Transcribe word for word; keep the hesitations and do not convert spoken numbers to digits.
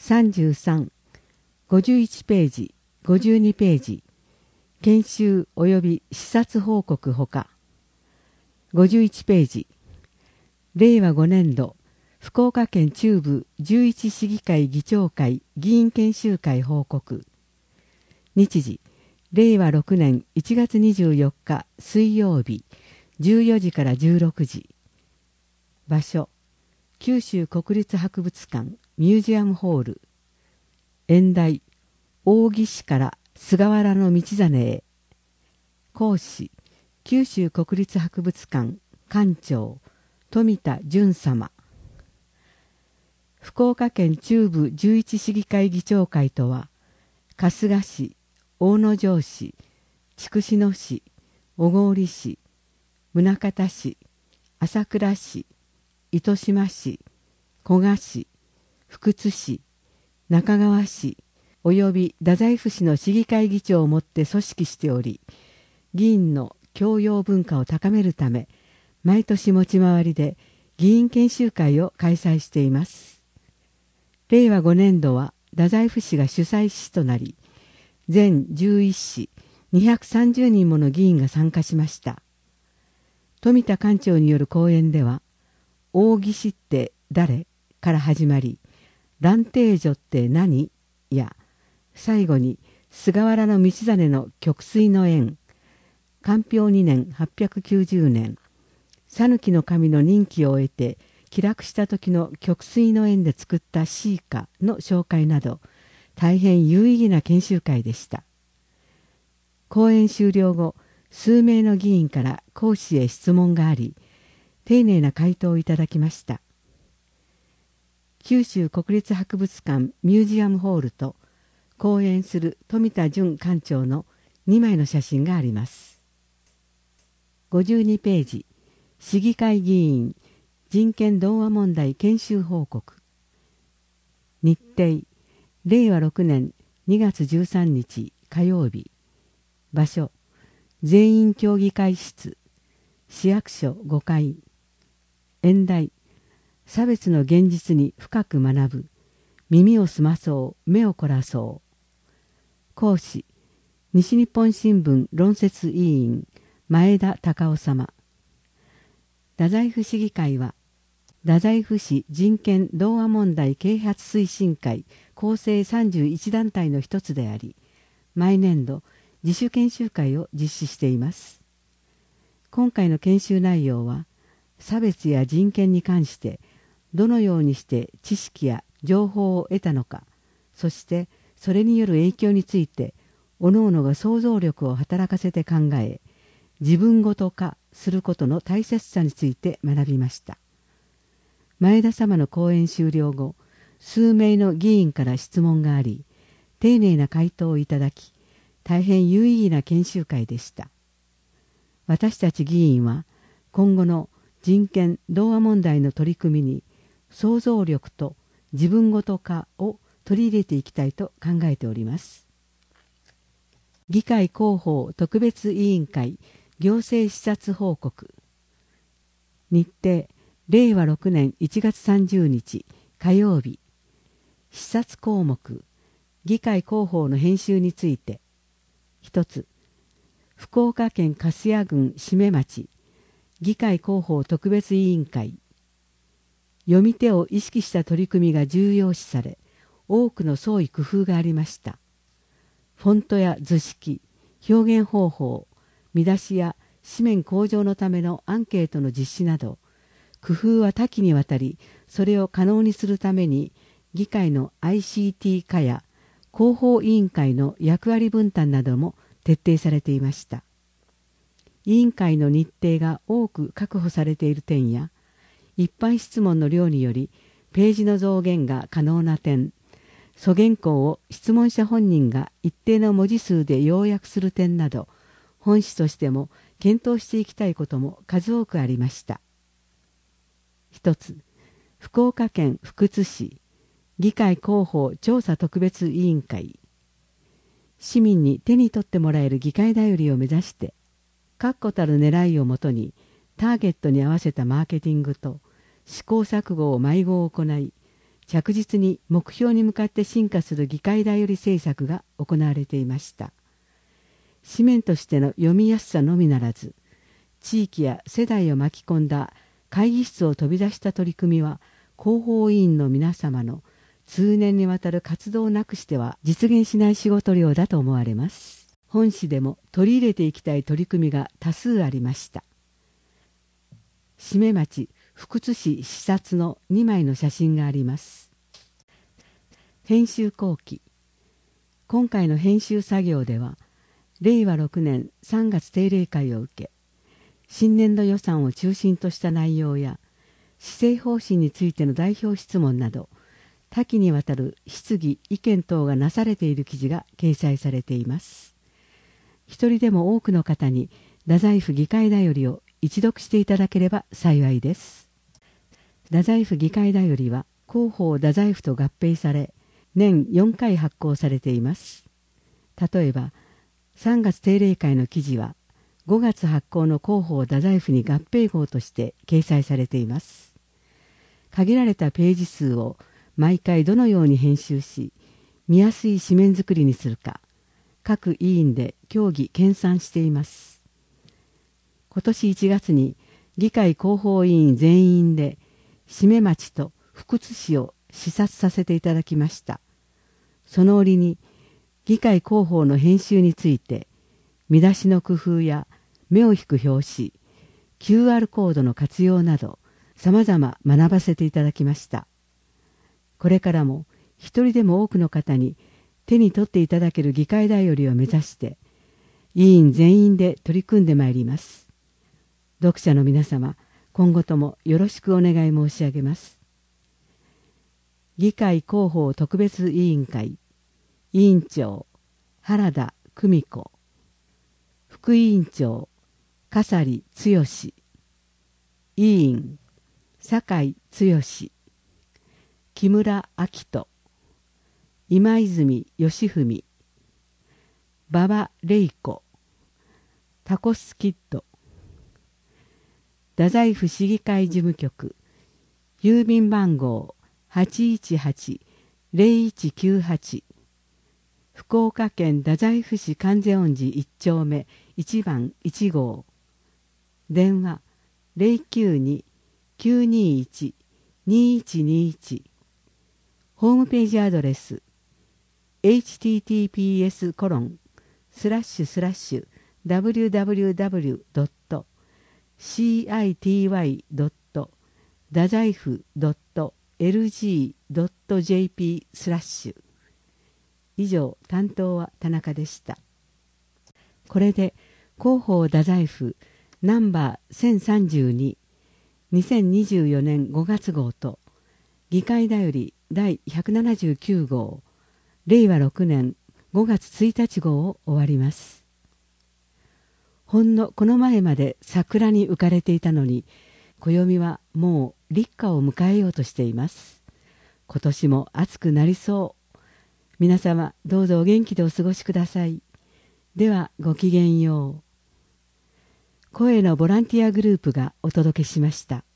さんじゅうさん、ごじゅういちページ、ごじゅうにページ、研修及び視察報告ほか、ごじゅういちページ、れいわごねんど、福岡県中部じゅういち市議会議長会議員研修会報告。日時、れいわろくねんいちがつにじゅうよっか水曜日、じゅうよじからじゅうろくじ。場所、九州国立博物館ミュージアムホール。演題、大木氏から菅原道真へ。講師、九州国立博物館館長富田淳様。福岡県中部じゅういち市議会議長会とは、春日市、大野城市、筑紫野市、小郡市、宗像市、朝倉市、糸島市、古河市、福津市、中川市および太宰府市の市議会議長をもって組織しており、議員の教養文化を高めるため、毎年持ち回りで議員研修会を開催しています。れいわごねんどは太宰府市が主催市となり、全じゅういち市にひゃくさんじゅうにんもの議員が参加しました。富田館長による講演では、大木氏って誰から始まり、蘭亭序って何や、最後に菅原道真の曲水の縁、寛平にねんはっぴゃくきゅうじゅうねん、讃岐の神の任期を終えて帰落した時の曲水の縁で作った詩歌の紹介など、大変有意義な研修会でした。講演終了後、数名の議員から講師へ質問があり、丁寧な回答をいただきました。九州国立博物館ミュージアムホールと講演する富田淳館長のにまいの写真があります。ごじゅうにページ、市議会議員人権童話問題研修報告。日程、れいわろくねんにがつじゅうさんにち火曜日。場所、全員協議会室、市役所ごかい。演題、差別の現実に深く学ぶ、耳を澄まそう、目を凝らそう。講師、西日本新聞論説委員前田隆夫様。太宰府市議会は、太宰府市人権童話問題啓発推進会構成さんじゅういちだんたいの一つであり、毎年度自主研修会を実施しています。今回の研修内容は、差別や人権に関してどのようにして知識や情報を得たのか、そしてそれによる影響について各々が想像力を働かせて考え、自分ごと化することの大切さについて学びました。前田様の講演終了後、数名の議員から質問があり、丁寧な回答をいただき、大変有意義な研修会でした。私たち議員は今後の人権童話問題の取り組みに想像力と自分ごと化を取り入れていきたいと考えております。議会広報特別委員会行政視察報告。日程、れいわろくねんいちがつさんじゅうにち火曜日。視察項目、議会広報の編集について。一つ、福岡県粕谷郡志免町議会広報特別委員会。読み手を意識した取り組みが重要視され、多くの創意工夫がありました。フォントや図式、表現方法、見出しや紙面向上のためのアンケートの実施など、工夫は多岐にわたり、それを可能にするために、議会の アイシーティー 化や広報委員会の役割分担なども徹底されていました。委員会の日程が多く確保されている点や、一般質問の量によりページの増減が可能な点、素原稿を質問者本人が一定の文字数で要約する点など、本市としても検討していきたいことも数多くありました。一つ、福岡県福津市議会広報調査特別委員会。市民に手に取ってもらえる議会だよりを目指して、確固たる狙いをもとにターゲットに合わせたマーケティングと試行錯誤を毎号行い、 着実に目標に向かって進化する議会だより政策が行われていました。紙面としての読みやすさのみならず、地域や世代を巻き込んだ会議室を飛び出した取り組みは、広報委員の皆様の通年にわたる活動なくしては実現しない仕事量だと思われます。本誌でも取り入れていきたい取り組みが多数ありました。締め町福津市視察のにまいの写真があります。編集後期。今回の編集作業では、れいわろくねんさんがつ定例会を受け、新年度予算を中心とした内容や、施政方針についての代表質問など、多岐にわたる質疑・意見等がなされている記事が掲載されています。一人でも多くの方に、太宰府議会だよりを一読していただければ幸いです。太宰府議会だよりは、広報太宰府と合併され、年よんかい発行されています。例えば、さんがつ定例会の記事は、ごがつ発行の広報太宰府に合併号として掲載されています。限られたページ数を毎回どのように編集し、見やすい紙面作りにするか、各委員で協議研鑽しています。今年いちがつに議会広報委員全員で、締め町と福津市を視察させていただきました。その折に、議会広報の編集について、見出しの工夫や目を引く表紙、キューアール コードの活用など、さまざま学ばせていただきました。これからも一人でも多くの方に手に取っていただける議会だよりを目指して、委員全員で取り組んでまいります。読者の皆様、今後ともよろしくお願い申し上げます。議会広報特別委員会委員長原田久美子、副委員長笠利剛、委員酒井剛、木村明人、今泉義文、馬場玲子、タコスキッド、太宰府市議会事務局、郵便番号 はちいちはちーぜろいちきゅうはち、福岡県太宰府市観世音寺いっ丁目いちばんいち号、電話 ゼロきゅうに きゅうにいち にいちにいち、ホームページアドレス エイチティーティーピーエス コロンスラッシュスラッシュ ダブリューダブリューダブリュー ドット シーアイティーワイ ドット 太宰府 ドット エルジー ドット ジェーピー スラッシュ。以上、担当は田中でした。これで広報太宰府ナンバーせんさんじゅうに、にせんにじゅうよねんごがつ号と議会だより第ひゃくななじゅうきゅう号れいわろくねんごがつついたち号を終わります。ほんのこの前まで桜に浮かれていたのに、暦はもう立夏を迎えようとしています。今年も暑くなりそう。皆様どうぞお元気でお過ごしください。ではごきげんよう。声のボランティアグループがお届けしました。